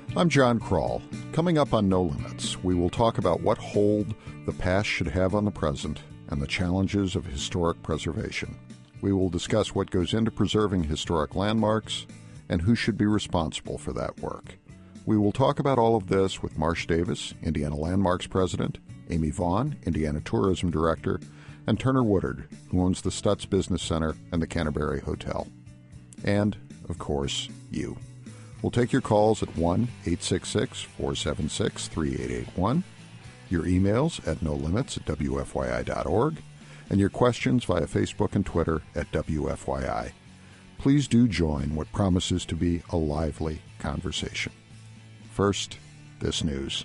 I'm John Kroll. Coming up on No Limits, we will talk about what hold the past should have on the present and the challenges of historic preservation. We will discuss what goes into preserving historic landmarks and who should be responsible for that work. We will talk about all of this with Marsh Davis, Indiana Landmarks President, Amy Vaughn, Indiana Tourism Director, and Turner Woodard, who owns the Stutz Business Center and the Canterbury Hotel. And, of course, you. We'll take your calls at 1-866-476-3881, your emails at nolimits@wfyi.org, and your questions via Facebook and Twitter at WFYI. Please do join what promises to be a lively conversation. First, this news.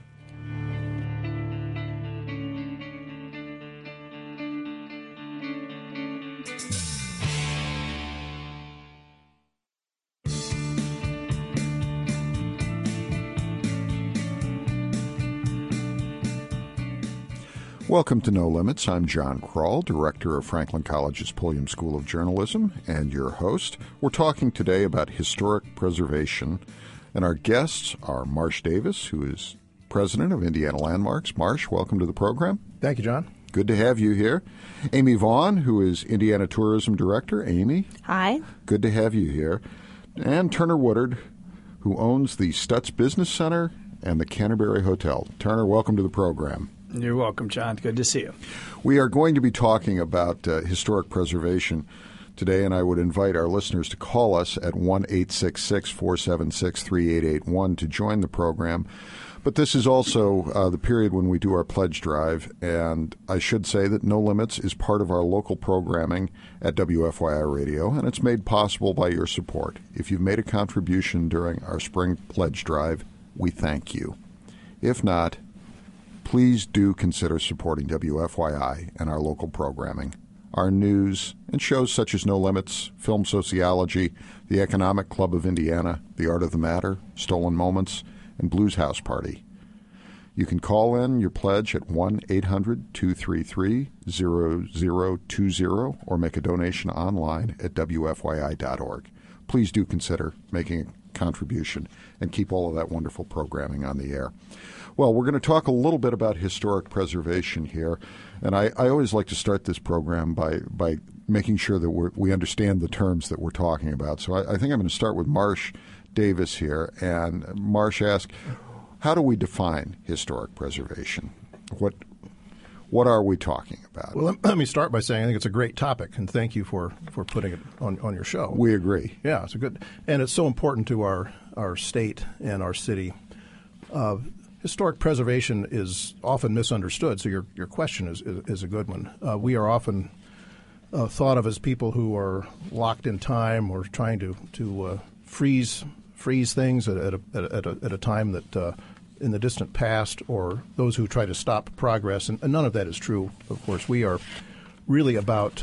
Welcome to No Limits. I'm John Kroll, Director of Franklin College's Pulliam School of Journalism, and your host. We're talking today about historic preservation, and our guests are Marsh Davis, who is President of Indiana Landmarks. Marsh, welcome to the program. Thank you, John. Good to have you here. Amy Vaughn, who is Indiana Tourism Director. Amy. Hi. Good to have you here. And Turner Woodard, who owns the Stutz Business Center and the Canterbury Hotel. Turner, welcome to the program. You're welcome, John. Good to see you. We are going to be talking about historic preservation today, and I would invite our listeners to call us at 1-866-476-3881 to join the program. But this is also the period when we do our pledge drive, and I should say that No Limits is part of our local programming at WFYI Radio, and it's made possible by your support. If you've made a contribution during our spring pledge drive, we thank you. If not, please do consider supporting WFYI and our local programming. Our news and shows such as No Limits, Film Sociology, the Economic Club of Indiana, The Art of the Matter, Stolen Moments, and Blues House Party. You can call in your pledge at 1-800-233-0020 or make a donation online at WFYI.org. Please do consider making a contribution and keep all of that wonderful programming on the air. Well, we're going to talk a little bit about historic preservation here, and I always like to start this program by making sure that we understand the terms that we're talking about. So I think I'm going to start with Marsh Davis here, and Marsh asked, how do we define historic preservation? What are we talking about? Well, let me start by saying I think it's a great topic, and thank you for putting it on your show. We agree. Yeah, it's and it's so important to our state and our city. Historic preservation is often misunderstood, so your question is a good one. We are often thought of as people who are locked in time or trying to freeze things at a time that in the distant past, or those who try to stop progress, and none of that is true. Of course, we are really about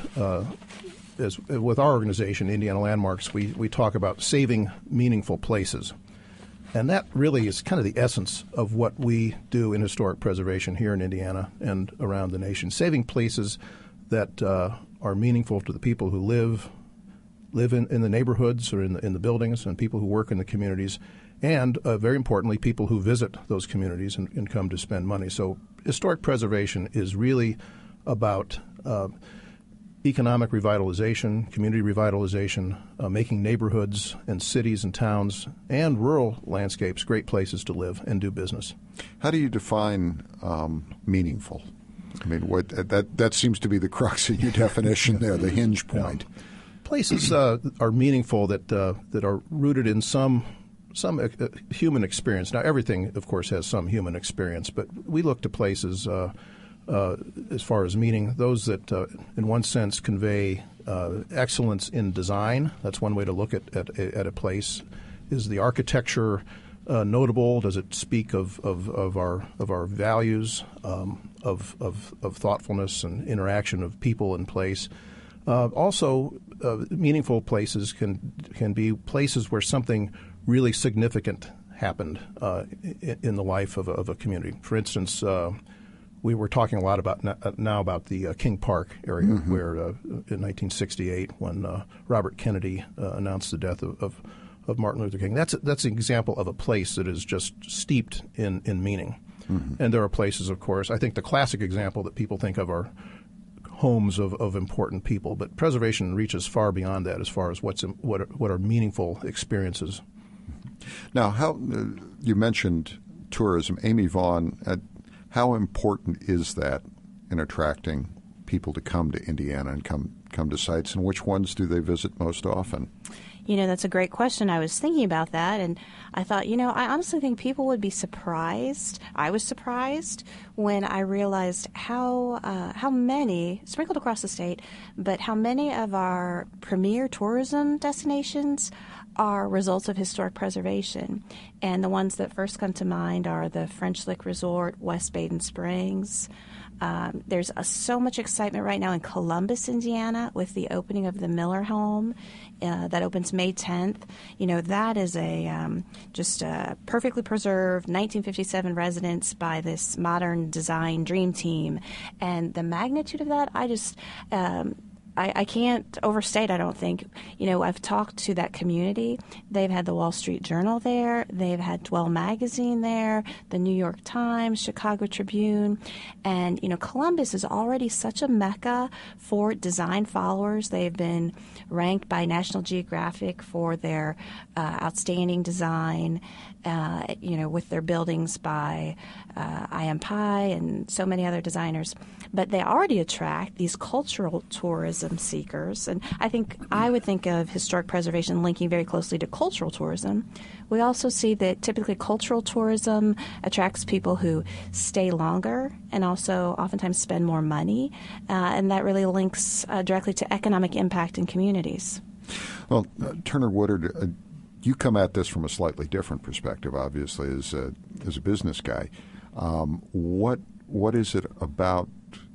with our organization, Indiana Landmarks, we talk about saving meaningful places. And that really is kind of the essence of what we do in historic preservation here in Indiana and around the nation, saving places that are meaningful to the people who live in the neighborhoods or in the buildings, and people who work in the communities, and very importantly, people who visit those communities and come to spend money. So historic preservation is really about economic revitalization, community revitalization, making neighborhoods and cities and towns and rural landscapes great places to live and do business. How do you define meaningful? I mean, that seems to be the crux of your definition there, the hinge point. Yeah. Places are meaningful that are rooted in some human experience. Now, everything, of course, has some human experience, but we look to places as far as meaning, those that in one sense convey excellence in design. That's one way to look at a place. Is the architecture notable? Does it speak of our values, of thoughtfulness and interaction of people and place? Also, meaningful places can be places where something really significant happened in the life of a community. For instance, we were talking a lot about the King Park area, where in 1968, when Robert Kennedy announced the death of Martin Luther King. That's an example of a place that is just steeped in meaning. Mm-hmm. And there are places, of course. I think the classic example that people think of are homes of important people, but preservation reaches far beyond that as far as what are meaningful experiences. Now, you mentioned tourism. Amy Vaughn, how important is that in attracting people to come to Indiana and come to sites, and which ones do they visit most often? That's a great question. I was thinking about that, and I thought, I honestly think people would be surprised. I was surprised when I realized how many, sprinkled across the state, but how many of our premier tourism destinations are results of historic preservation. And the ones that first come to mind are the French Lick Resort, West Baden Springs. There's so much excitement right now in Columbus, Indiana, with the opening of the Miller Home that opens May 10th. That is just a perfectly preserved 1957 residence by this modern design dream team. And the magnitude of that, I can't overstate, I don't think. I've talked to that community. They've had the Wall Street Journal there. They've had Dwell Magazine there, the New York Times, Chicago Tribune. And, Columbus is already such a mecca for design followers. They've been ranked by National Geographic for their outstanding design, with their buildings by I.M. Pye and so many other designers. But they already attract these cultural tourism seekers. And I would think of historic preservation linking very closely to cultural tourism. We also see that typically cultural tourism attracts people who stay longer and also oftentimes spend more money. And that really links directly to economic impact in communities. Well, Turner Woodard, you come at this from a slightly different perspective, obviously, as a business guy. What is it about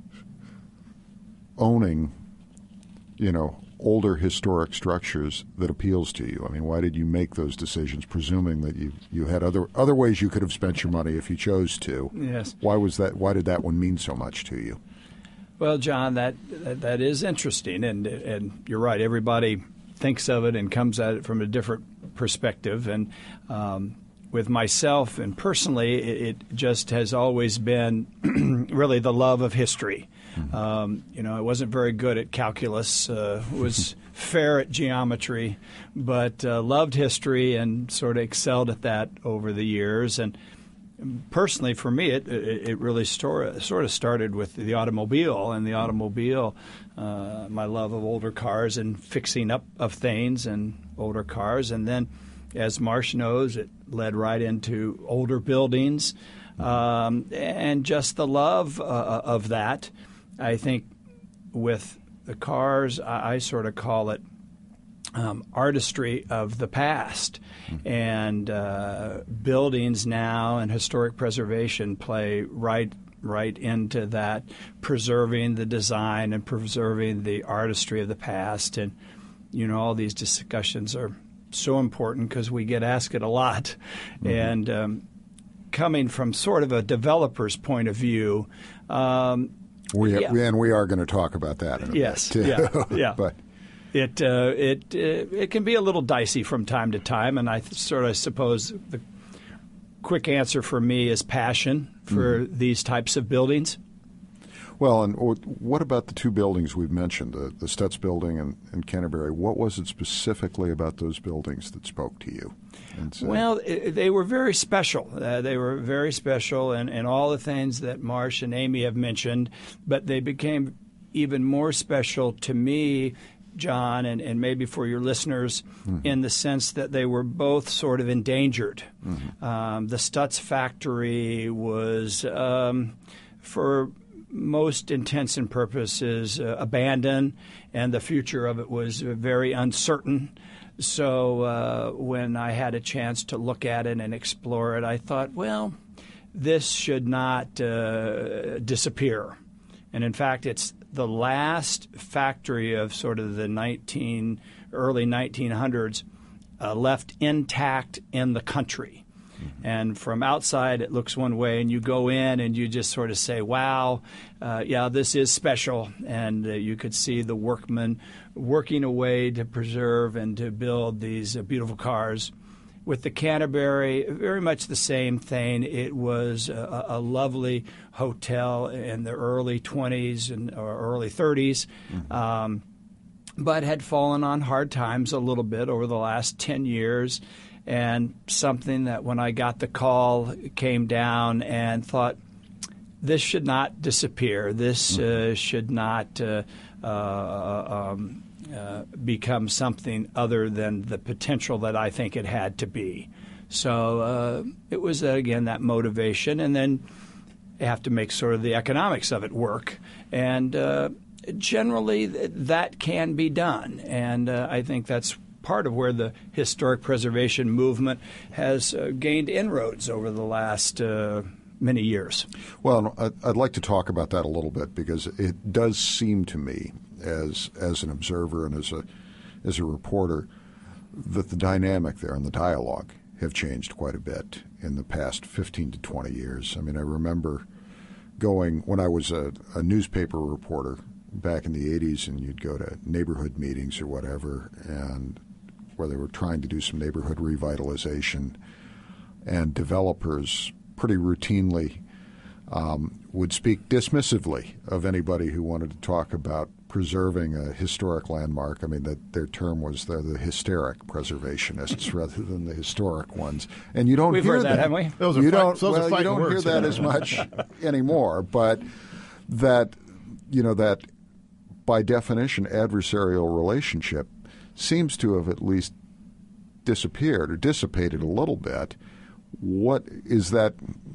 owning, older historic structures that appeals to you? I mean, why did you make those decisions, presuming that you had other ways you could have spent your money if you chose to? Yes. Why was that? Why did that one mean so much to you? Well, John, that is interesting, and you're right. Everybody thinks of it and comes at it from a different perspective, and with myself and personally, it just has always been really the love of history. I wasn't very good at calculus, was fair at geometry, but loved history and sort of excelled at that over the years. And personally, for me, it really sort of started with the automobile, and the automobile, my love of older cars and fixing up of things and older cars. And then, as Marsh knows, it led right into older buildings, and just the love of that. I think with the cars, I sort of call it artistry of the past. And buildings now and historic preservation play right into that, preserving the design and preserving the artistry of the past. And, all these discussions are so important because we get asked it a lot. Mm-hmm. And coming from sort of a developer's point of view, we are going to talk about that in a bit too. Yeah. But it can be a little dicey from time to time, and I suppose the quick answer for me is passion for these types of buildings. Well, and what about the two buildings we've mentioned, the Stutz Building and Canterbury? What was it specifically about those buildings that spoke to you? Well, they were very special. They were very special and all the things that Marsh and Amy have mentioned, but they became even more special to me, John, and maybe for your listeners, in the sense that they were both sort of endangered. The Stutz factory was, for most intents and purposes, abandoned, and the future of it was very uncertain. So when I had a chance to look at it and explore it, I thought, well, this should not disappear. And in fact, it's the last factory of sort of the early 1900s left intact in the country. And from outside, it looks one way, and you go in and you just sort of say, wow, yeah, this is special. And you could see the workmen working away to preserve and to build these beautiful cars. With the Canterbury, very much the same thing. It was a lovely hotel in the early 20s or early 30s, but had fallen on hard times a little bit over the last 10 years. And something that when I got the call, came down and thought, this should not disappear. This should not become something other than the potential that I think it had to be. So it was, again, that motivation. And then you have to make sort of the economics of it work. And generally that can be done. And I think that's part of where the historic preservation movement has gained inroads over the last many years. Well, I'd like to talk about that a little bit because it does seem to me, as an observer and as a reporter, that the dynamic there and the dialogue have changed quite a bit in the past 15 to 20 years. I mean, I remember going when I was a newspaper reporter back in the 80s, and you'd go to neighborhood meetings or whatever, and where they were trying to do some neighborhood revitalization, and developers pretty routinely would speak dismissively of anybody who wanted to talk about preserving a historic landmark. I mean, that their term was they're the hysteric preservationists rather than the historic ones. And you don't We've hear heard that, haven't we? You don't hear that as much anymore. But that, that by definition do relationship seems to have at least disappeared or dissipated a little bit. What is that?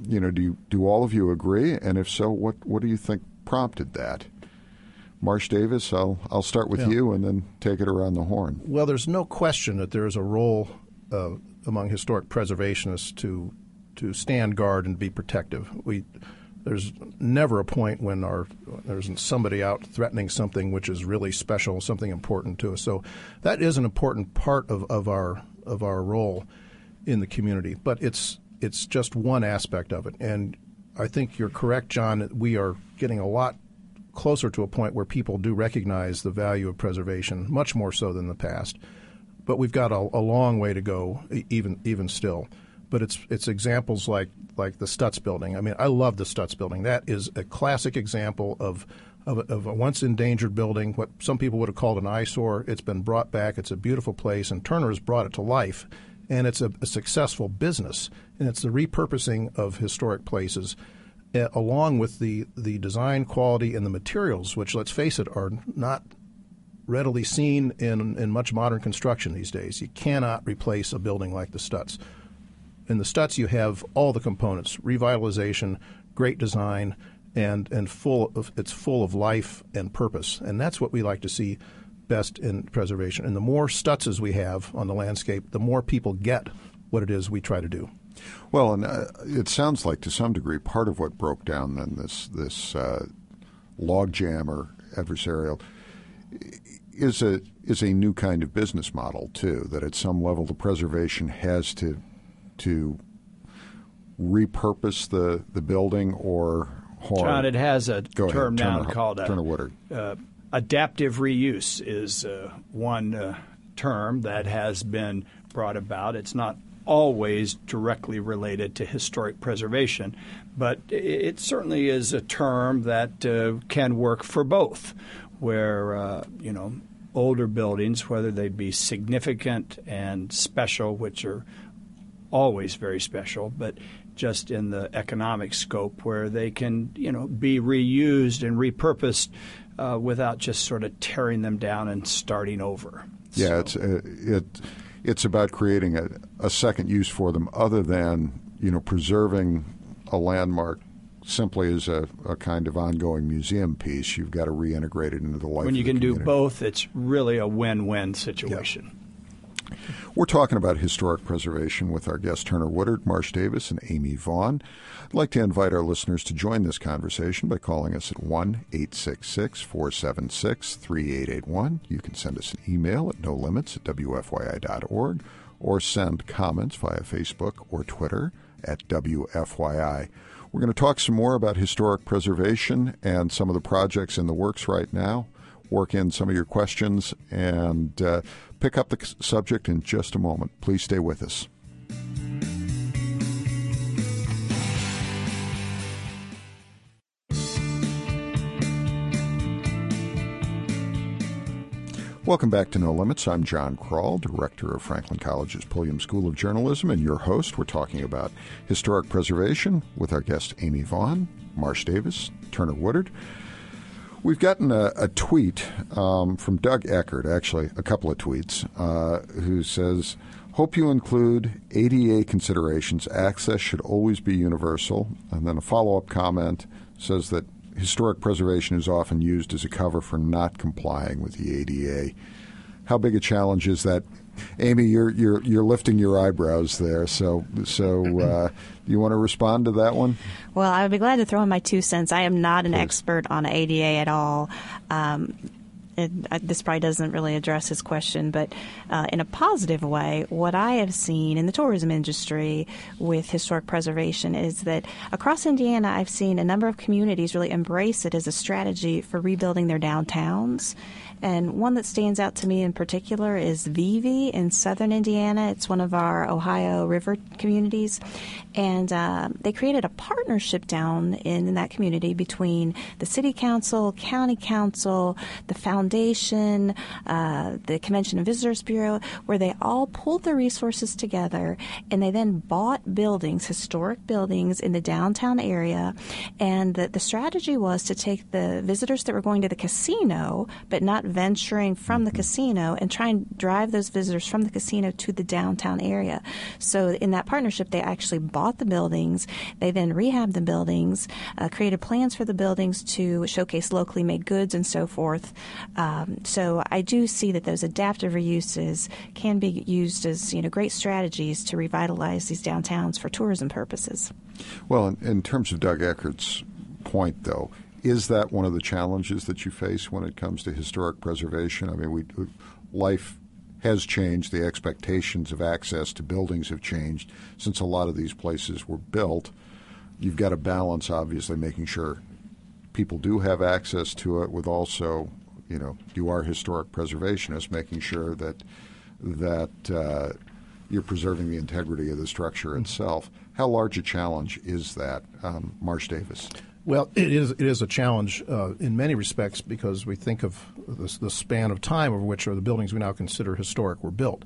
Do all of you agree? And if so, what do you think prompted that? Marsh Davis, I'll start with you and then take it around the horn. Well, there's no question that there is a role among historic preservationists to stand guard and be protective. There's never a point when there isn't somebody out threatening something which is really special, something important to us. So that is an important part of our role in the community. But it's just one aspect of it. And I think you're correct, John, that we are getting a lot closer to a point where people do recognize the value of preservation, much more so than the past. But we've got a long way to go, even still. But it's examples like the Stutz Building. I mean, I love the Stutz Building. That is a classic example of a once endangered building, what some people would have called an eyesore. It's been brought back. It's a beautiful place, and Turner has brought it to life. And it's a successful business. And it's the repurposing of historic places, along with the design quality and the materials, which, let's face it, are not readily seen in much modern construction these days. You cannot replace a building like the Stutz. In the Stutz, you have all the components: revitalization, great design, and it's full of life and purpose. And that's what we like to see best in preservation. And the more Stutzes we have on the landscape, the more people get what it is we try to do. Well, and it sounds like to some degree part of what broke down then this logjam or adversarial is a new kind of business model too. That at some level the preservation has to repurpose the building or harm. John, it has a term now called Turner Woodard. Adaptive reuse is one term that has been brought about. It's not always directly related to historic preservation, but it certainly is a term that can work for both, where older buildings, whether they be significant and special, which are always very special, but just in the economic scope where they can be reused and repurposed without just sort of tearing them down and starting over. Yeah, it's about creating a second use for them other than preserving a landmark simply as a kind of ongoing museum piece. You've got to reintegrate it into the life of the community. When you can do both, it's really a win-win situation. Yeah. We're talking about historic preservation with our guests Turner Woodard, Marsh Davis, and Amy Vaughn. I'd like to invite our listeners to join this conversation by calling us at 1-866-476-3881. You can send us an email at nolimits@wfyi.org or send comments via Facebook or Twitter at WFYI. We're going to talk some more about historic preservation and some of the projects in the works right now, work in some of your questions, and pick up the subject in just a moment. Please stay with us. Welcome back to No Limits. I'm John Krall, director of Franklin College's Pulliam School of Journalism, and your host. We're talking about historic preservation with our guest Amy Vaughn, Marsh Davis, Turner Woodard. We've gotten a tweet from Doug Eckert, actually a couple of tweets, who says, hope you include ADA considerations. Access should always be universal. And then a follow-up comment says that historic preservation is often used as a cover for not complying with the ADA. How big a challenge is that? Amy, you're lifting your eyebrows there. So you want to respond to that one? Well, I would be glad to throw in my 2 cents. I am not an expert on ADA at all. This probably doesn't really address his question, but in a positive way, what I have seen in the tourism industry with historic preservation is that across Indiana, I've seen a number of communities really embrace it as a strategy for rebuilding their downtowns. And one that stands out to me in particular is Vevey in southern Indiana. It's one of our Ohio River communities. And they created a partnership down in that community between the city council, county council, the foundation, the Convention and Visitors Bureau, where they all pulled their resources together and they then bought buildings, historic buildings in the downtown area. And the strategy was to take the visitors that were going to the casino but not venturing from the casino and try and drive those visitors from the casino to the downtown area. So in that partnership, they actually bought the buildings. They then rehabbed the buildings, created plans for the buildings to showcase locally made goods and so forth. So I do see that those adaptive reuses can be used as great strategies to revitalize these downtowns for tourism purposes. Well, in terms of Doug Eckert's point, though, is that one of the challenges that you face when it comes to historic preservation? I mean, life has changed. The expectations of access to buildings have changed since a lot of these places were built. You've got to balance, obviously, making sure people do have access to it with also, you are historic preservationists, making sure that you're preserving the integrity of the structure itself. How large a challenge is that, Marsh Davis? Well, it is a challenge in many respects because we think of the span of time over which the buildings we now consider historic were built.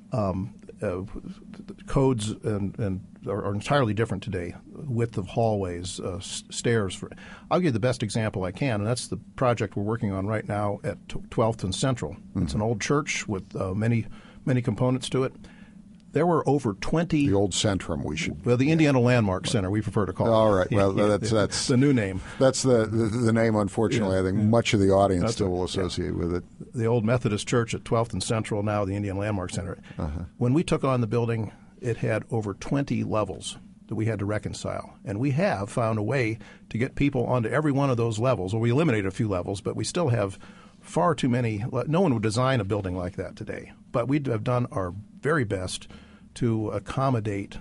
Codes and are entirely different today. Width of hallways, stairs. I'll give you the best example I can, and that's the project we're working on right now at 12th and Central. Mm-hmm. It's an old church with many components to it. There were over 20... The old Centrum, Well, the Indiana Landmark Center, we prefer to call it. All right. Well, that's the new name. That's the name, unfortunately. I think much of the audience still will associate with it. The old Methodist Church at 12th and Central, now the Indiana Landmark Center. Uh-huh. When we took on the building, it had over 20 levels that we had to reconcile. And we have found a way to get people onto every one of those levels. Well, we eliminated a few levels, but we still have far too many. No one would design a building like that today. But we have done our very best to accommodate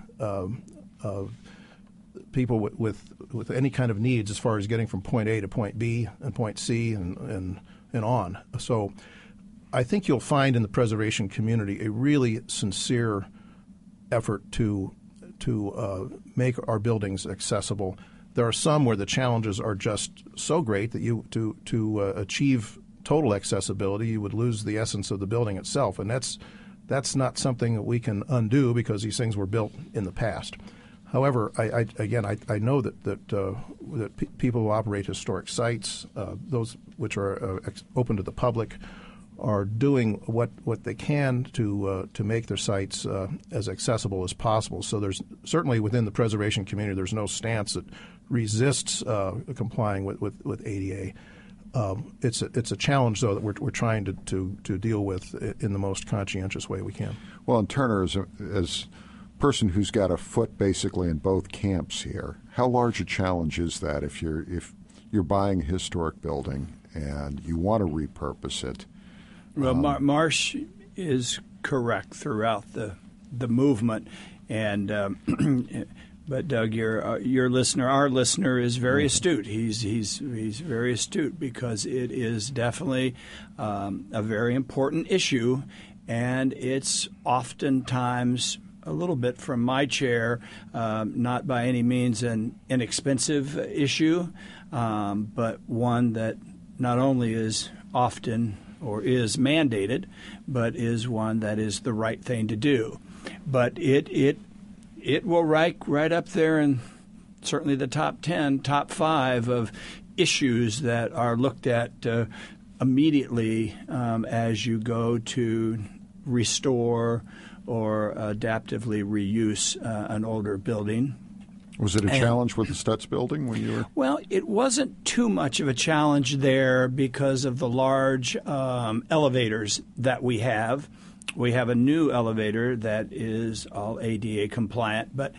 people with any kind of needs as far as getting from point A to point B and point C and on. So I think you'll find in the preservation community a really sincere effort to make our buildings accessible. There are some where the challenges are just so great that to achieve total accessibility, you would lose the essence of the building itself, and that's not something that we can undo because these things were built in the past. However, I know that people who operate historic sites, those which are open to the public, are doing what they can to make their sites as accessible as possible. So there's certainly within the preservation community, there's no stance that resists complying with ADA. It's a challenge, though, that we're trying to deal with in the most conscientious way we can. Well, and Turner, as person who's got a foot basically in both camps here, how large a challenge is that if you're buying a historic building and you want to repurpose it? Well, Marsh is correct throughout the movement, and but Doug, your listener, our listener, is very astute. He's very astute because it is definitely a very important issue, and it's oftentimes a little bit from my chair, not by any means an inexpensive issue, but one that not only is often or is mandated, but is one that is the right thing to do. But it will rank right up there in certainly the top 10, top 5 of issues that are looked at immediately as you go to restore or adaptively reuse an older building. Was it a challenge with the Stutz building when you were? Well, it wasn't too much of a challenge there because of the large elevators that we have. We have a new elevator that is all ADA compliant, but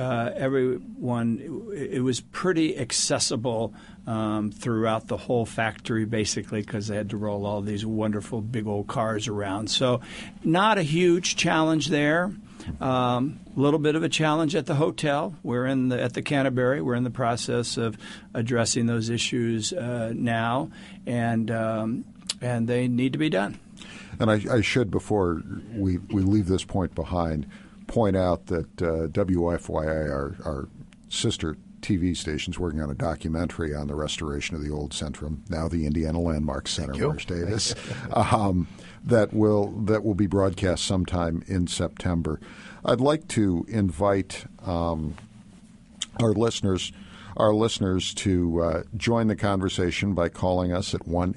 it was pretty accessible throughout the whole factory, basically, because they had to roll all these wonderful big old cars around. So not a huge challenge there. A little bit of a challenge at the hotel. We're at the Canterbury. We're in the process of addressing those issues now, and they need to be done. And I should, before we leave this point behind, point out that WFYI, our sister TV station's working on a documentary on the restoration of the old Centrum, now the Indiana Landmark Center, Marsh Davis, that will be broadcast sometime in September. I'd like to invite our listeners to join the conversation by calling us at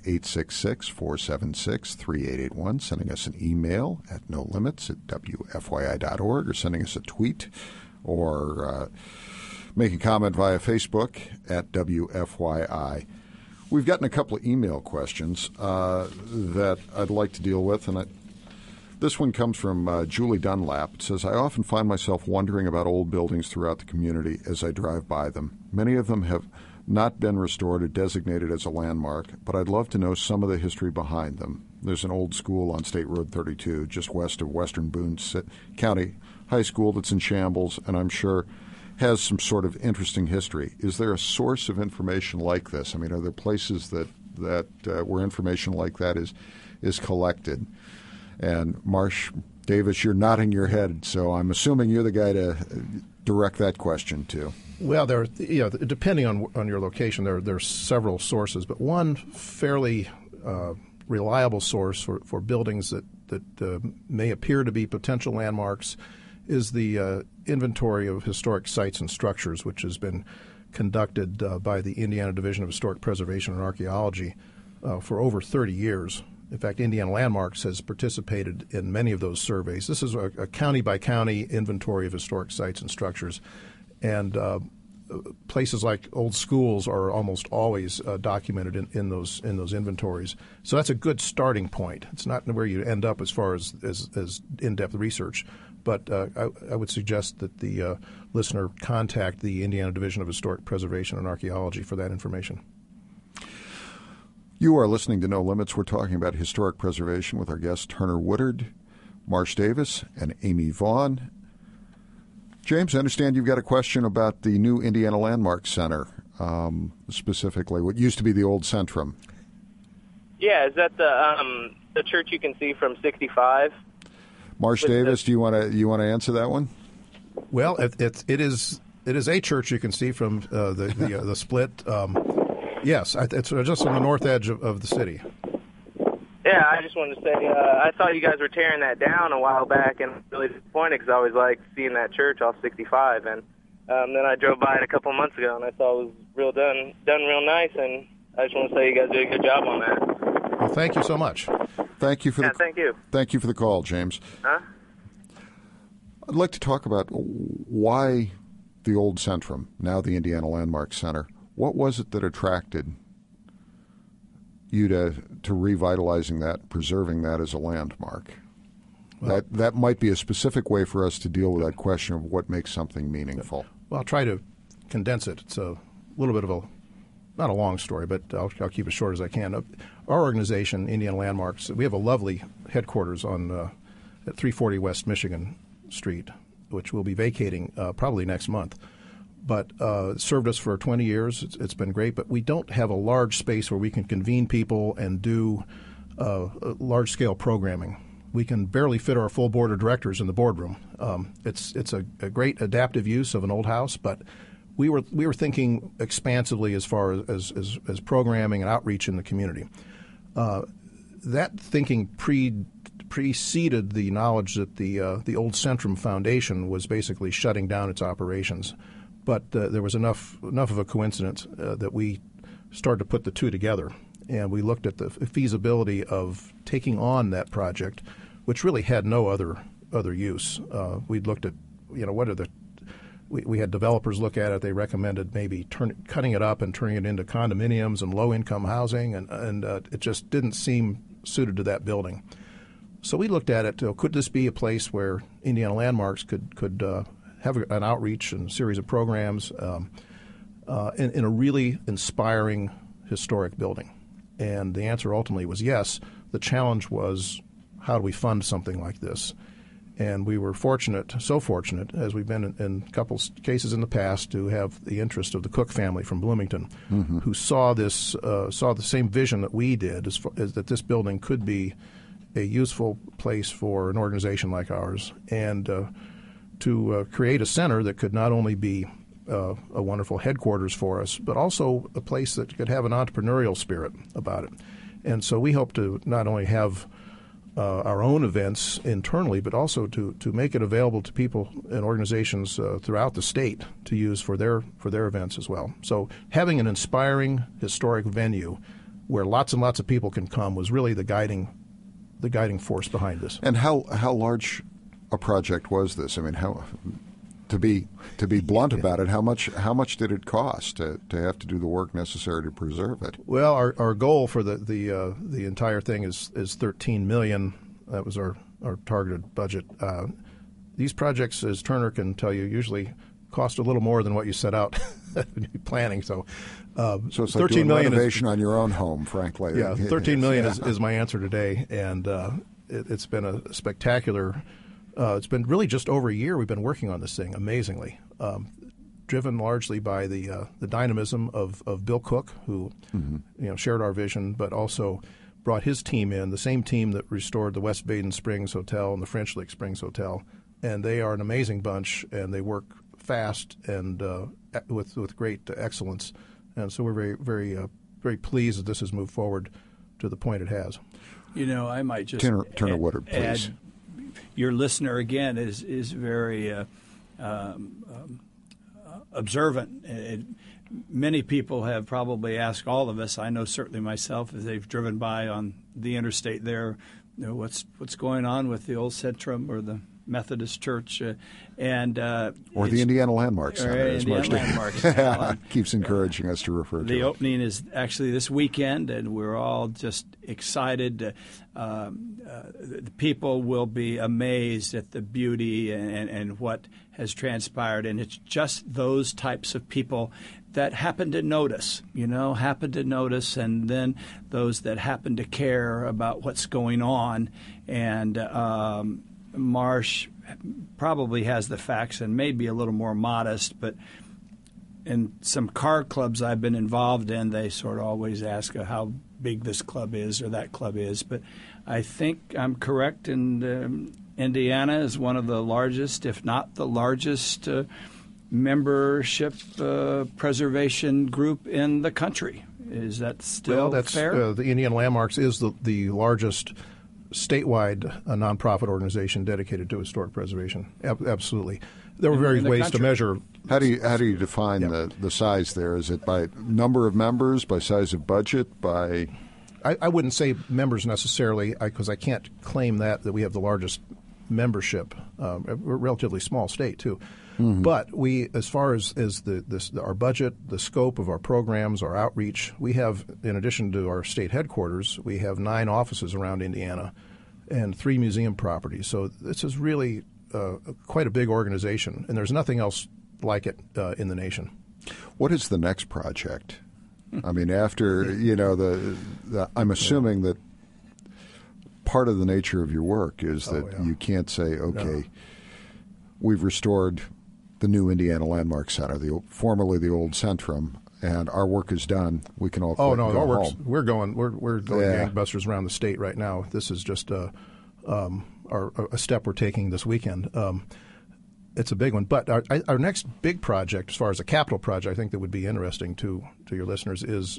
1-866-476-3881, sending us an email at nolimits@wfyi.org, or sending us a tweet, or make a comment via Facebook at WFYI. We've gotten a couple of email questions that I'd like to deal with, and this one comes from Julie Dunlap. It says, I often find myself wondering about old buildings throughout the community as I drive by them. Many of them have not been restored or designated as a landmark, but I'd love to know some of the history behind them. There's an old school on State Road 32, just west of Western Boone County High School, that's in shambles, and I'm sure has some sort of interesting history. Is there a source of information like this? I mean, are there places that where information like that is collected? And Marsh Davis, you're nodding your head, so I'm assuming you're the guy to direct that question to. Well, depending on your location, there are several sources, but one fairly reliable source for buildings that may appear to be potential landmarks is the Inventory of Historic Sites and Structures, which has been conducted by the Indiana Division of Historic Preservation and Archaeology for over 30 years. In fact, Indiana Landmarks has participated in many of those surveys. This is a county-by-county inventory of historic sites and structures, and places like old schools are almost always documented in those inventories. So that's a good starting point. It's not where you end up as far as in-depth research, but I would suggest that the listener contact the Indiana Division of Historic Preservation and Archaeology for that information. You are listening to No Limits. We're talking about historic preservation with our guests Turner Woodard, Marsh Davis, and Amy Vaughn. James, I understand you've got a question about the new Indiana Landmark Center, specifically what used to be the old Centrum. Yeah, is that the church you can see from 65? Marsh Davis, do you want to answer that one? Well, it is a church you can see from the split. Yes, it's just on the north edge of the city. Yeah, I just wanted to say I thought you guys were tearing that down a while back, and I'm really disappointed because I always liked seeing that church off 65. And then I drove by it a couple of months ago, and I thought it was done real nice. And I just want to say you guys did a good job on that. Well, thank you so much. Thank you for thank you. Thank you for the call, James. I'd like to talk about why the old Centrum, now the Indiana Landmark Center. What was it that attracted you to revitalizing that, preserving that as a landmark? Well, that might be a specific way for us to deal with that question of what makes something meaningful. Well, I'll try to condense it. It's a little bit of not a long story, but I'll keep it short as I can. Our organization, Indiana Landmarks, we have a lovely headquarters on at 340 West Michigan Street, which we'll be vacating probably next month. But it served us for 20 years. It's been great, but we don't have a large space where we can convene people and do large-scale programming. We can barely fit our full board of directors in the boardroom. It's a great adaptive use of an old house, but we were thinking expansively as far as programming and outreach in the community. That thinking preceded the knowledge that the old Centrum Foundation was basically shutting down its operations. But there was enough of a coincidence that we started to put the two together, and we looked at the feasibility of taking on that project, which really had no other use. We looked at, we had developers look at it. They recommended maybe cutting it up and turning it into condominiums and low-income housing, and it just didn't seem suited to that building. So we looked at it. Could this be a place where Indiana Landmarks could have an outreach and a series of programs in a really inspiring historic building? And the answer ultimately was yes. The challenge was, how do we fund something like this? And we were so fortunate, as we've been in a couple cases in the past, to have the interest of the Cook family from Bloomington, who saw the same vision that we did, as that this building could be a useful place for an organization like ours, and to create a center that could not only be a wonderful headquarters for us, but also a place that could have an entrepreneurial spirit about it. And so we hope to not only have our own events internally, but also to make it available to people and organizations throughout the state to use for their events as well. So having an inspiring historic venue where lots and lots of people can come was really the guiding force behind this. And how large a project was this? I mean, to be blunt about it, how much did it cost to have to do the work necessary to preserve it? Well, our goal for the entire thing is $13 million. That was our targeted budget. These projects, as Turner can tell you, usually cost a little more than what you set out planning. So it's like doing renovation on your own home, frankly. Yeah, $13 million is my answer today, and it's been a spectacular. It's been really just over a year we've been working on this thing, amazingly, driven largely by the dynamism of Bill Cook, who shared our vision, but also brought his team in, the same team that restored the West Baden Springs Hotel and the French Lick Springs Hotel. And they are an amazing bunch, and they work fast and with great excellence. And so we're very, very, very pleased that this has moved forward to the point it has. I might just Turner Woodard, please. Your listener, again, is very observant. Many people have probably asked all of us, I know certainly myself, as they've driven by on the interstate there, what's going on with the old Centrum or the Methodist Church, or the Indiana Landmarks Center. Indiana Landmarks keeps encouraging us to refer to the it. opening is actually this weekend, and we're all just excited. The people will be amazed at the beauty and what has transpired, and it's just those types of people that happen to notice, and then those that happen to care about what's going on. And Marsh probably has the facts and may be a little more modest, but in some car clubs I've been involved in, they sort of always ask how big this club is or that club is. But I think I'm correct, and Indiana is one of the largest, if not the largest, membership preservation group in the country. Is that still fair? The Indiana Landmarks is the largest statewide nonprofit organization dedicated to historic preservation. Absolutely. There were various ways to measure. How do you define the size there? Is it by number of members, by size of budget, by? I wouldn't say members necessarily, because I can't claim that we have the largest membership. We're a relatively small state too. But we, as far as our budget, the scope of our programs, our outreach, we have, in addition to our state headquarters, we have 9 offices around Indiana and 3 museum properties. So this is really quite a big organization, and there's nothing else like it in the nation. What is the next project? I mean, after, I'm assuming that part of the nature of your work is that you can't say, okay, we've restored the new Indiana Landmark Center, formerly the old Centrum, and our work is done. We can all go home. We're going gangbusters around the state right now. This is just a step we're taking this weekend. It's a big one. But our next big project, as far as a capital project, I think that would be interesting to your listeners, is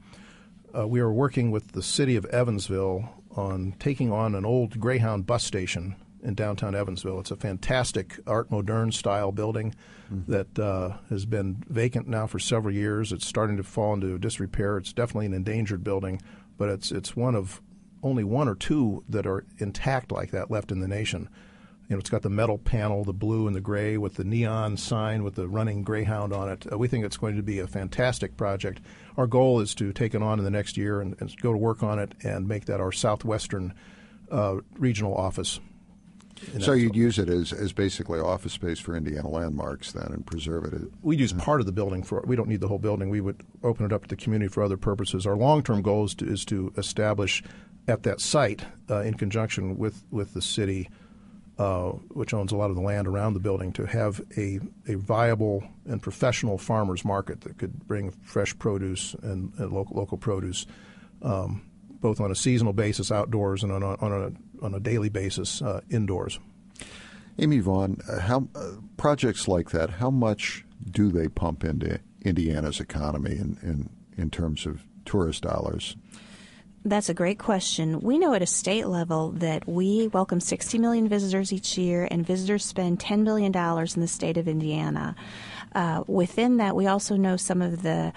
we are working with the city of Evansville on taking on an old Greyhound bus station in downtown Evansville. It's a fantastic Art Moderne style building that has been vacant now for several years. It's starting to fall into disrepair. It's definitely an endangered building, but it's one of only 1 or 2 that are intact like that left in the nation. It's got the metal panel, the blue and the gray, with the neon sign with the running Greyhound on it. We think it's going to be a fantastic project. Our goal is to take it on in the next year and go to work on it and make that our southwestern regional office. So you'd use it as basically office space for Indiana Landmarks then and preserve it? We'd use part of the building we don't need the whole building. We would open it up to the community for other purposes. Our long-term goal is to establish at that site, in conjunction with the city, which owns a lot of the land around the building, to have a viable and professional farmers market that could bring fresh produce and local produce, both on a seasonal basis outdoors and on a daily basis indoors. Amy Vaughn, how projects like that, how much do they pump into Indiana's economy in terms of tourist dollars? That's a great question. We know at a state level that we welcome 60 million visitors each year, and visitors spend $10 billion in the state of Indiana. Within that, we also know some of the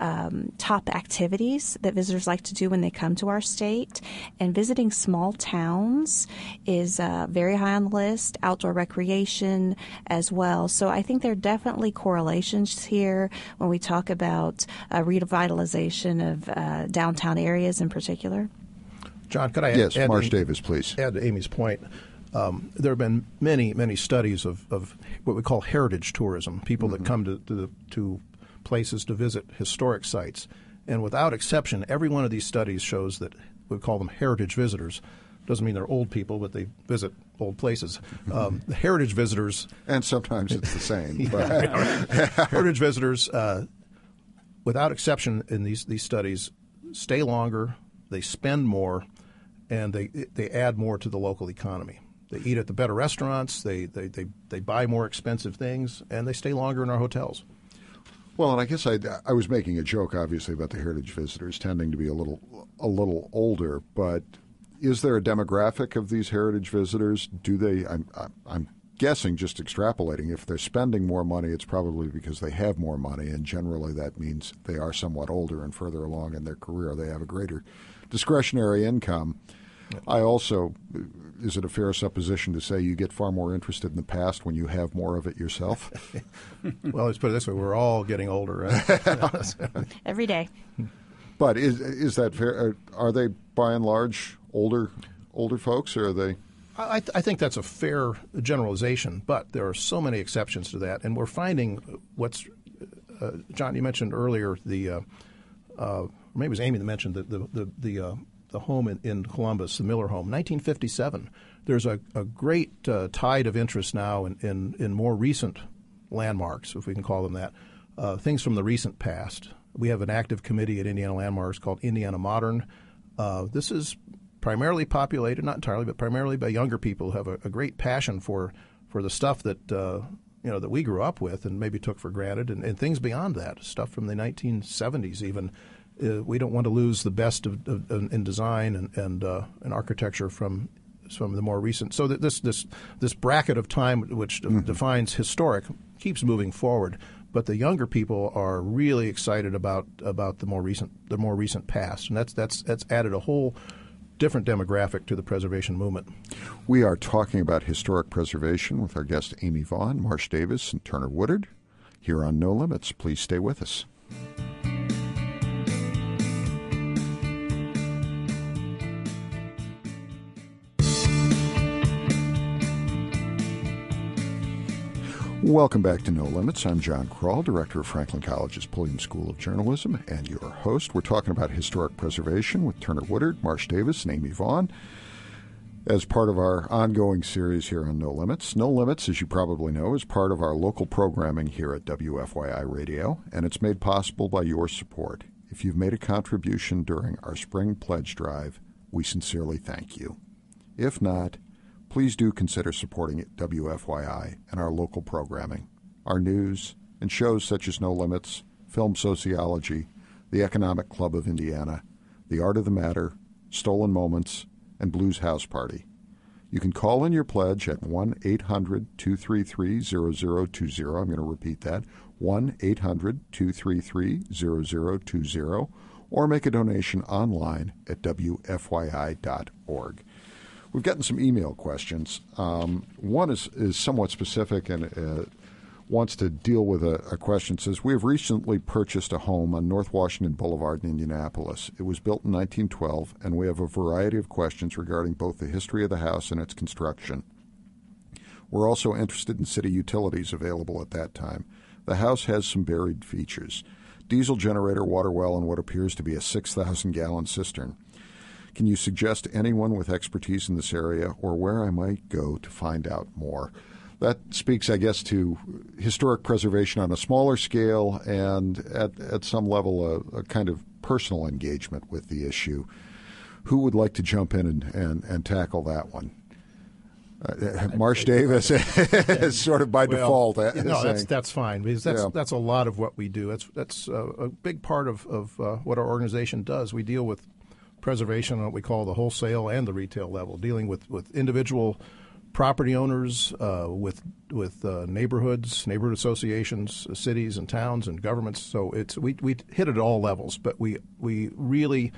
top activities that visitors like to do when they come to our state. And visiting small towns is very high on the list, outdoor recreation as well. So I think there are definitely correlations here when we talk about revitalization of downtown areas in particular. John, could I add Marsh Davis, please. Add to Amy's point. There have been many, many studies of what we call heritage tourism, people that come to places to visit historic sites. And without exception, every one of these studies shows that we call them heritage visitors. Doesn't mean they're old people, but they visit old places. The heritage visitors... And sometimes it's the same. Heritage visitors, without exception in these studies, stay longer, they spend more, and they add more to the local economy. They eat at the better restaurants, they buy more expensive things, and they stay longer in our hotels. Well, and I guess I was making a joke, obviously, about the heritage visitors tending to be a little older, but is there a demographic of these heritage visitors? Do they? I'm guessing, just extrapolating, if they're spending more money, it's probably because they have more money, and generally that means they are somewhat older and further along in their career. They have a greater discretionary income. I also, is it a fair supposition to say you get far more interested in the past when you have more of it yourself? Well, let's put it this way. We're all getting older. Right? Every day. But is that fair? Are they, by and large, older folks, or are they? I think that's a fair generalization, but there are so many exceptions to that. And we're finding John, you mentioned earlier maybe it was Amy that mentioned the home in Columbus, the Miller home, 1957. There's a great tide of interest now in more recent landmarks, if we can call them that, things from the recent past. We have an active committee at Indiana Landmarks called Indiana Modern. This is primarily populated, not entirely, but primarily by younger people who have a great passion for the stuff that that we grew up with and maybe took for granted, and things beyond that, stuff from the 1970s even. We don't want to lose the best in design and architecture from the more recent. So that this bracket of time, which defines historic, keeps moving forward. But the younger people are really excited about the more recent past, and that's added a whole different demographic to the preservation movement. We are talking about historic preservation with our guests Amy Vaughn, Marsh Davis, and Turner Woodard here on No Limits. Please stay with us. Welcome back to No Limits. I'm John Kroll, Director of Franklin College's Pulliam School of Journalism, and your host. We're talking about historic preservation with Turner Woodard, Marsh Davis, and Amy Vaughn as part of our ongoing series here on No Limits. No Limits, as you probably know, is part of our local programming here at WFYI Radio, and it's made possible by your support. If you've made a contribution during our spring pledge drive, we sincerely thank you. If not, please do consider supporting WFYI and our local programming, our news, and shows such as No Limits, Film Sociology, the Economic Club of Indiana, The Art of the Matter, Stolen Moments, and Blues House Party. You can call in your pledge at 1-800-233-0020. I'm going to repeat that, 1-800-233-0020, or make a donation online at WFYI.org. We've gotten some email questions. One is somewhat specific and wants to deal with a question. It says, we have recently purchased a home on North Washington Boulevard in Indianapolis. It was built in 1912, and we have a variety of questions regarding both the history of the house and its construction. We're also interested in city utilities available at that time. The house has some buried features: diesel generator, water well, and what appears to be a 6,000-gallon cistern. Can you suggest anyone with expertise in this area or where I might go to find out more? That speaks, I guess, to historic preservation on a smaller scale and at some level a kind of personal engagement with the issue. Who would like to jump in and tackle that one? Marsh Davis is sort of by default. No, that's fine, because that's a lot of what we do. That's a big part of what our organization does. We deal with preservation on what we call the wholesale and the retail level, dealing with individual property owners, with neighborhoods, neighborhood associations, cities and towns and governments. So we hit it at all levels, but we really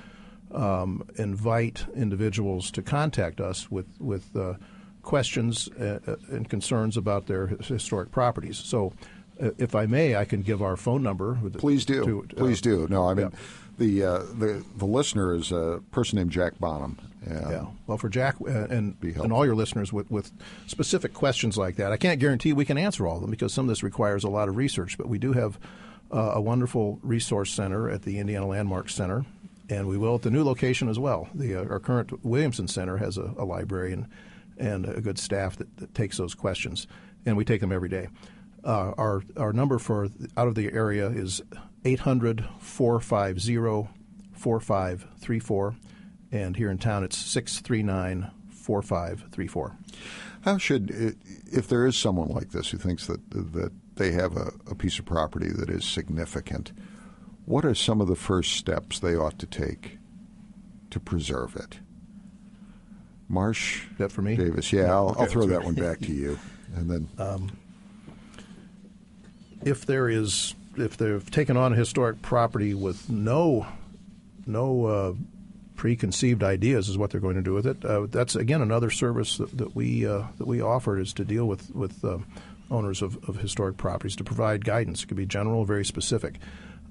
invite individuals to contact us with questions and concerns about their historic properties. So if I may, I can give our phone number. Please do. Please do. No, I mean, the listener is a person named Jack Bonham. Well, for Jack and all your listeners with specific questions like that, I can't guarantee we can answer all of them because some of this requires a lot of research. But we do have a wonderful resource center at the Indiana Landmark Center, and we will at the new location as well. Our current Williamson Center has a librarian and a good staff that takes those questions, and we take them every day. Our number for out of the area is 800-450-4534, and here in town it's 639-4534. How should, if there is someone like this who thinks that they have a piece of property that is significant, what are some of the first steps they ought to take to preserve it? Marsh? Is that for me? Davis, I'll throw that one back to you. And then if they've taken on a historic property with no preconceived ideas as what they're going to do with it, that's again another service that we offer, is to deal with owners of historic properties, to provide guidance. It could be general, very specific.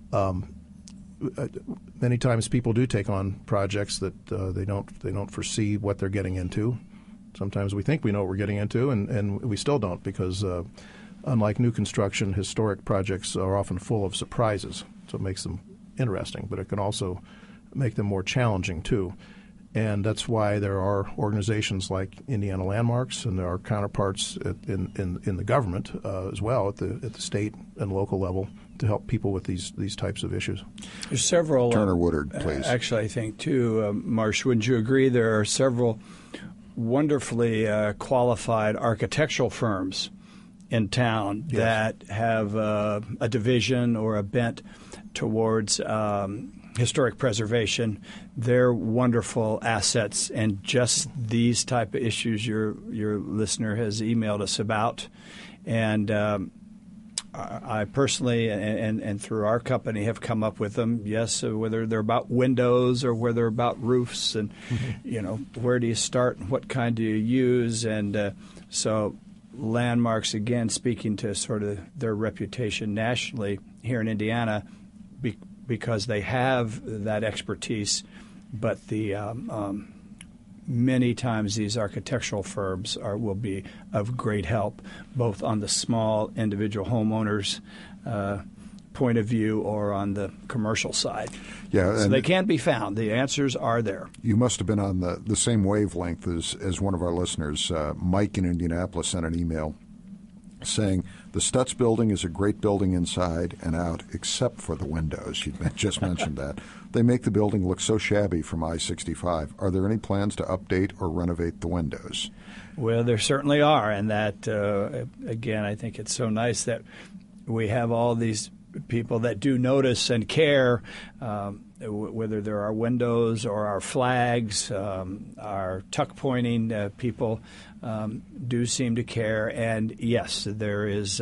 Many times people do take on projects that they don't foresee what they're getting into. Sometimes we think we know what we're getting into, and we still don't, because unlike new construction, historic projects are often full of surprises. So it makes them interesting, but it can also make them more challenging too. And that's why there are organizations like Indiana Landmarks, and there are counterparts in the government as well at the state and local level to help people with these types of issues. There's several. Turner Woodard, please. Actually, I think too, Marsh, wouldn't you agree? There are several wonderfully qualified architectural firms in town that have a division or a bent towards historic preservation. They're wonderful assets, and just these type of issues your listener has emailed us about. And I personally and through our company have come up with them. Yes, whether they're about windows or whether they're about roofs, and where do you start and what kind do you use, and so Landmarks, again, speaking to sort of their reputation nationally here in Indiana, because they have that expertise, but the many times these architectural firms will be of great help, both on the small individual homeowners point of view or on the commercial side. Yeah, so they can be found. The answers are there. You must have been on the same wavelength as one of our listeners. Mike in Indianapolis sent an email saying, the Stutz building is a great building inside and out, except for the windows. You just mentioned that. They make the building look so shabby from I-65. Are there any plans to update or renovate the windows? Well, there certainly are, and that, again, I think it's so nice that we have all these people that do notice and care, whether there are windows or our flags, our tuck-pointing people do seem to care. And, yes, there is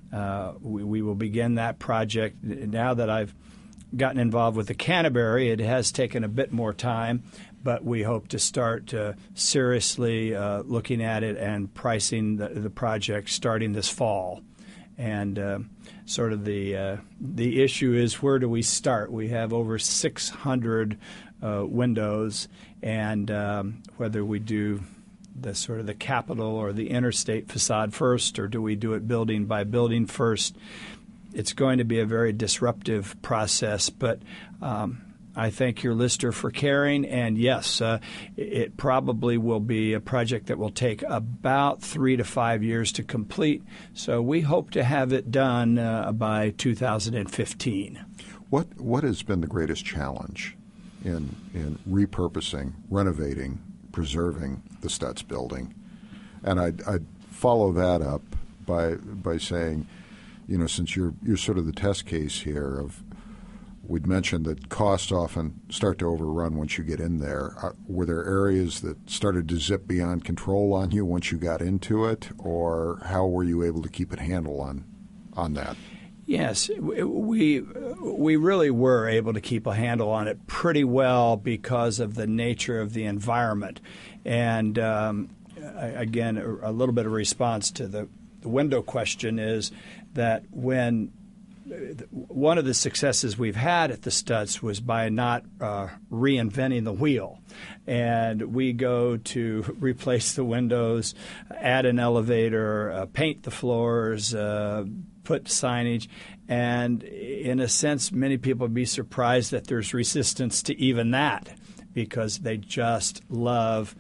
we will begin that project. Now that I've gotten involved with the Canterbury, it has taken a bit more time, but we hope to start seriously looking at it and pricing the project starting this fall. And sort of the issue is, where do we start? We have over 600 windows, and whether we do the sort of the Capitol or the interstate facade first, or do we do it building by building first? It's going to be a very disruptive process, but I thank your listener for caring, and yes, it probably will be a project that will take about 3 to 5 years to complete, so we hope to have it done by 2015. What has been the greatest challenge in repurposing, renovating, preserving the Stutz building? And I'd follow that up by saying, since you're sort of the test case here of, we'd mentioned that costs often start to overrun once you get in there. Were there areas that started to zip beyond control on you once you got into it, or how were you able to keep a handle on that? Yes, we really were able to keep a handle on it pretty well because of the nature of the environment. And again, a little bit of response to the window question is that when one of the successes we've had at the Stutz was by not reinventing the wheel. And we go to replace the windows, add an elevator, paint the floors, put signage. And in a sense, many people would be surprised that there's resistance to even that, because they just love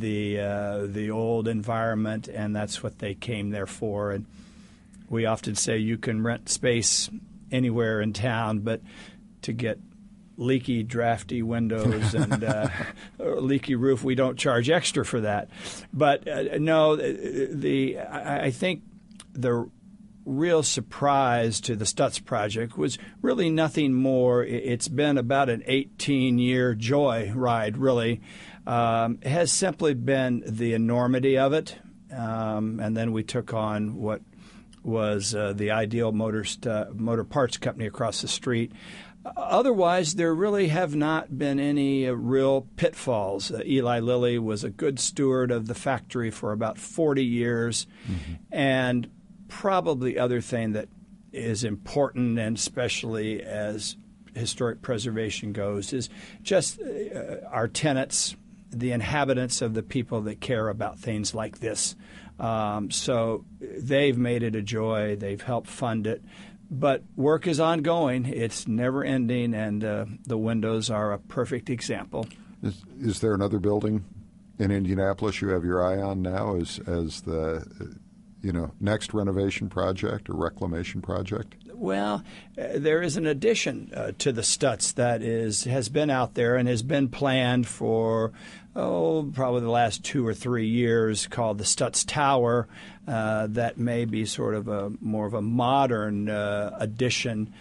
the old environment, and that's what they came there for. And we often say you can rent space anywhere in town, but to get leaky, drafty windows and leaky roof, we don't charge extra for that. But no, I think the real surprise to the Stutz project was really nothing more. It's been about an 18-year joy ride, really. It has simply been the enormity of it. And then we took on what was the Ideal Motor Parts Company across the street. Otherwise, there really have not been any real pitfalls. Eli Lilly was a good steward of the factory for about 40 years. Mm-hmm. And probably the other thing that is important, and especially as historic preservation goes, is just our tenants, the inhabitants of the people that care about things like this. So they've made it a joy. They've helped fund it. But work is ongoing. It's never ending, and the windows are a perfect example. Is there another building in Indianapolis you have your eye on now as the next renovation project or reclamation project? Well, there is an addition to the Stutz that has been out there and has been planned for probably the last 2 or 3 years, called the Stutz Tower. That may be sort of more of a modern addition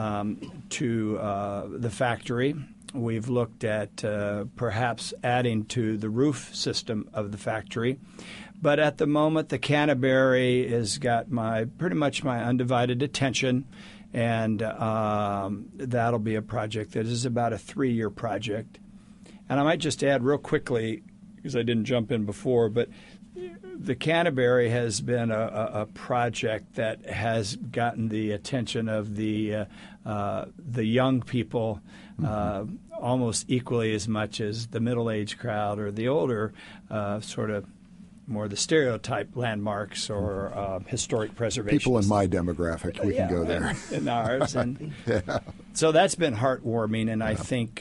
to the factory. We've looked at perhaps adding to the roof system of the factory. But at the moment, the Canterbury has got pretty much my undivided attention, and that'll be a project that is about a 3-year project. And I might just add real quickly, because I didn't jump in before, but the Canterbury has been a project that has gotten the attention of the young people almost equally as much as the middle-aged crowd or the older sort of more the stereotype landmarks or historic preservation. People in my demographic, we can go there. In ours. And so that's been heartwarming, and I think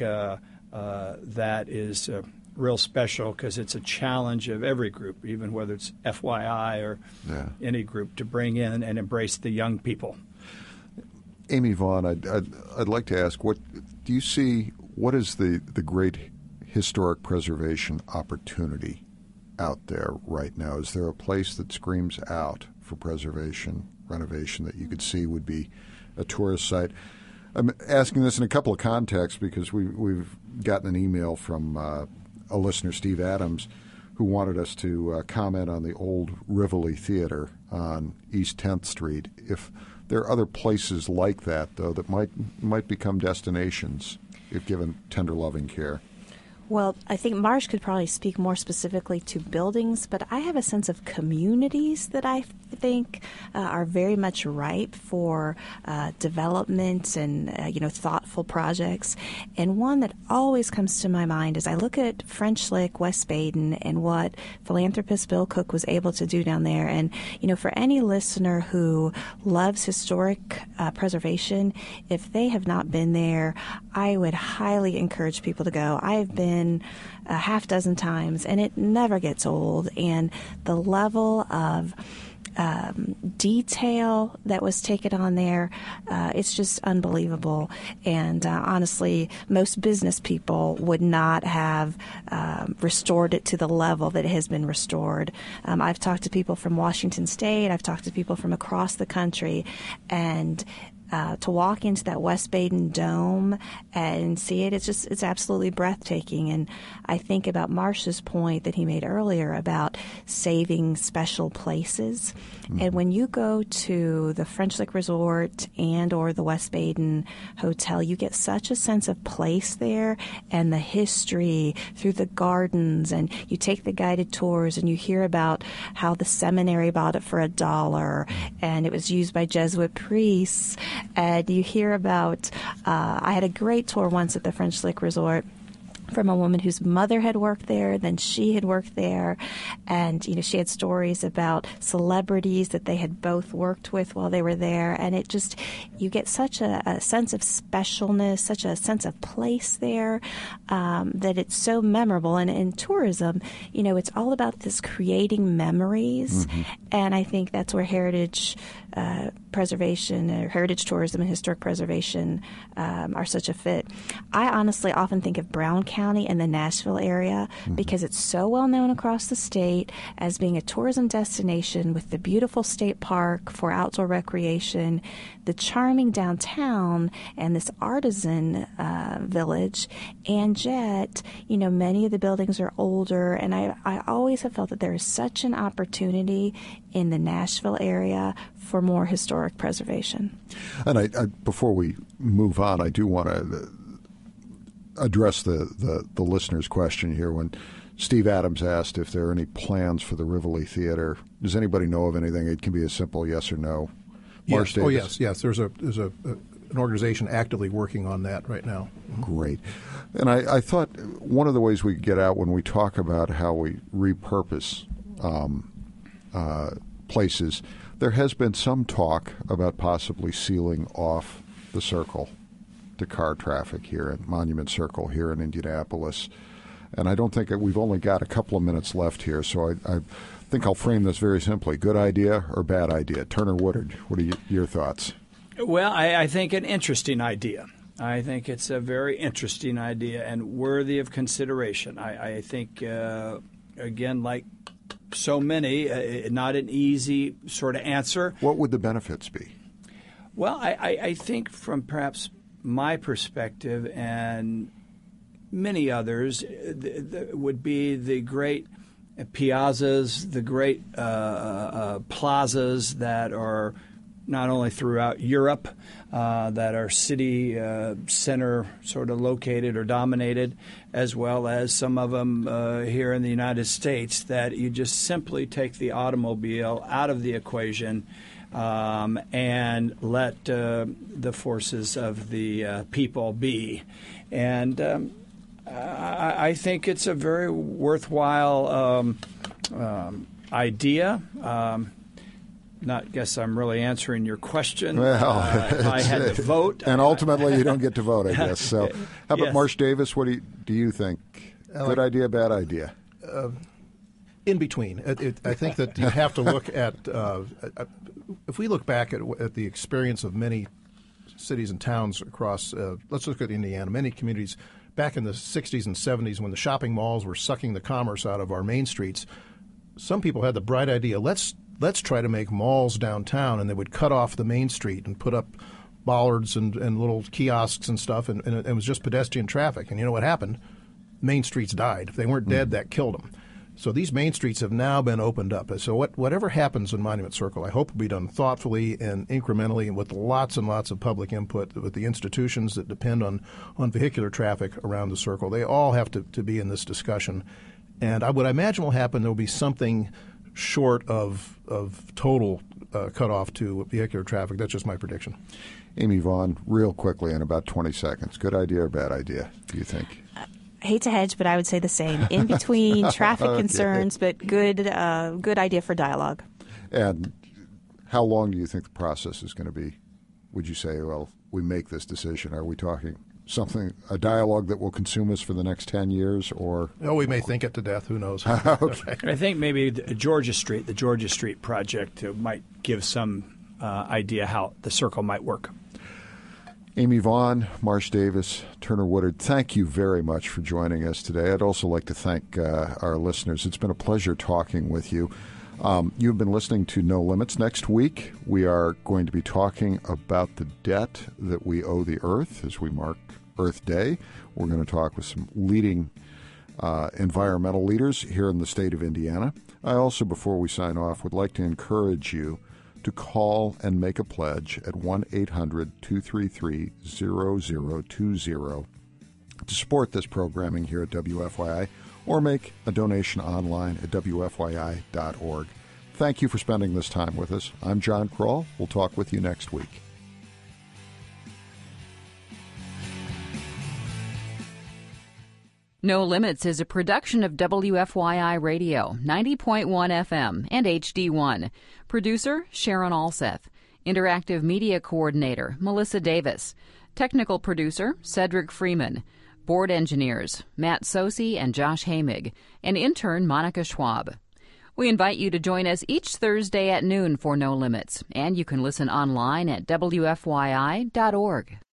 that is real special because it's a challenge of every group, even whether it's FYI or any group, to bring in and embrace the young people. Amy Vaughn, I'd like to ask, what do you see, what is the great historic preservation opportunity out there right now? Is there a place that screams out for preservation, renovation, that you could see would be a tourist site? I'm asking this in a couple of contexts because we've gotten an email from a listener, Steve Adams, who wanted us to comment on the old Rivoli Theater on East 10th Street. If there are other places like that, though, that might become destinations if given tender, loving care. Well, I think Marsh could probably speak more specifically to buildings, but I have a sense of communities that I think are very much ripe for development and thoughtful projects. And one that always comes to my mind is I look at French Lick, West Baden, and what philanthropist Bill Cook was able to do down there. And for any listener who loves historic preservation, if they have not been there, I would highly encourage people to go. I have been a half dozen times, and it never gets old. And the level of detail that was taken on there, it's just unbelievable. And honestly, most business people would not have restored it to the level that it has been restored. I've talked to people from Washington State. I've talked to people from across the country, and to walk into that West Baden Dome and see it, it's absolutely breathtaking. And I think about Marsh's point that he made earlier about saving special places. Mm-hmm. And when you go to the French Lick Resort and or the West Baden Hotel, you get such a sense of place there and the history through the gardens, and you take the guided tours and you hear about how the seminary bought it for $1 and it was used by Jesuit priests. And you hear about, I had a great tour once at the French Lick Resort from a woman whose mother had worked there, then she had worked there, and she had stories about celebrities that they had both worked with while they were there, and it just, you get such a sense of specialness, such a sense of place there, that it's so memorable. And in tourism, it's all about this creating memories, and I think that's where heritage preservation, or heritage tourism and historic preservation are such a fit. I honestly often think of Brown County and the Nashville area because it's so well known across the state as being a tourism destination with the beautiful state park for outdoor recreation, the charming downtown, and this artisan village. And yet, many of the buildings are older, and I always have felt that there is such an opportunity in the Nashville area for more historic preservation. And I before we move on, I do want to address the listener's question here. When Steve Adams asked if there are any plans for the Rivoli Theater, does anybody know of anything? It can be a simple yes or no. Marsh Davis? Oh, yes. There's an organization actively working on that right now. Great. And I thought one of the ways we get out when we talk about how we repurpose places, there has been some talk about possibly sealing off the circle to car traffic here at Monument Circle here in Indianapolis. And I don't think we've only got a couple of minutes left here, so I think I'll frame this very simply. Good idea or bad idea? Turner Woodard, what are your thoughts? Well, I think an interesting idea. I think it's a very interesting idea and worthy of consideration. I think, again, like so many, not an easy sort of answer. What would the benefits be? Well, I think from perhaps my perspective and many others would be the great piazzas, the great plazas that are not only throughout Europe, that are city center sort of located or dominated, as well as some of them here in the United States, that you just simply take the automobile out of the equation and let the forces of the people be. And I think it's a very worthwhile idea. Guess I'm really answering your question. Well, if I had to vote. And ultimately, you don't get to vote, I guess. So, how about Yes. Marsh Davis? What do you think? Good idea, bad idea? In between. I think that you have to look at if we look back at the experience of many cities and towns across, let's look at Indiana, many communities back in the 60s and 70s when the shopping malls were sucking the commerce out of our main streets. Some people had the bright idea, let's try to make malls downtown, and they would cut off the main street and put up bollards and little kiosks and stuff, and it was just pedestrian traffic. And you know what happened? Main streets died. If they weren't dead, that killed them. So these main streets have now been opened up. So whatever happens in Monument Circle, I hope will be done thoughtfully and incrementally and with lots and lots of public input with the institutions that depend on vehicular traffic around the circle. They all have to be in this discussion. And what I imagine will happen, there will be something short of total cutoff to vehicular traffic. That's just my prediction. Amy Vaughn, real quickly in about 20 seconds. Good idea or bad idea, do you think? I hate to hedge, but I would say the same. In between traffic concerns, but good idea for dialogue. And how long do you think the process is going to be? Would you say, well, we make this decision? Are we talking a dialogue that will consume us for the next 10 years? Or we may think it to death. Who knows? Okay. I think maybe the Georgia Street project might give some idea how the circle might work. Amy Vaughn, Marsh Davis, Turner Woodard, thank you very much for joining us today. I'd also like to thank our listeners. It's been a pleasure talking with you. You've been listening to No Limits. Next week, we are going to be talking about the debt that we owe the Earth as we mark Earth Day. We're going to talk with some leading environmental leaders here in the state of Indiana. I also, before we sign off, would like to encourage you to call and make a pledge at 1-800-233-0020 to support this programming here at WFYI, or make a donation online at WFYI.org. Thank you for spending this time with us. I'm John Kroll. We'll talk with you next week. No Limits is a production of WFYI Radio, 90.1 FM and HD1. Producer, Sharon Alseth. Interactive Media Coordinator, Melissa Davis. Technical Producer, Cedric Freeman. Board Engineers, Matt Sosi and Josh Hamig. And intern, Monica Schwab. We invite you to join us each Thursday at noon for No Limits, and you can listen online at WFYI.org.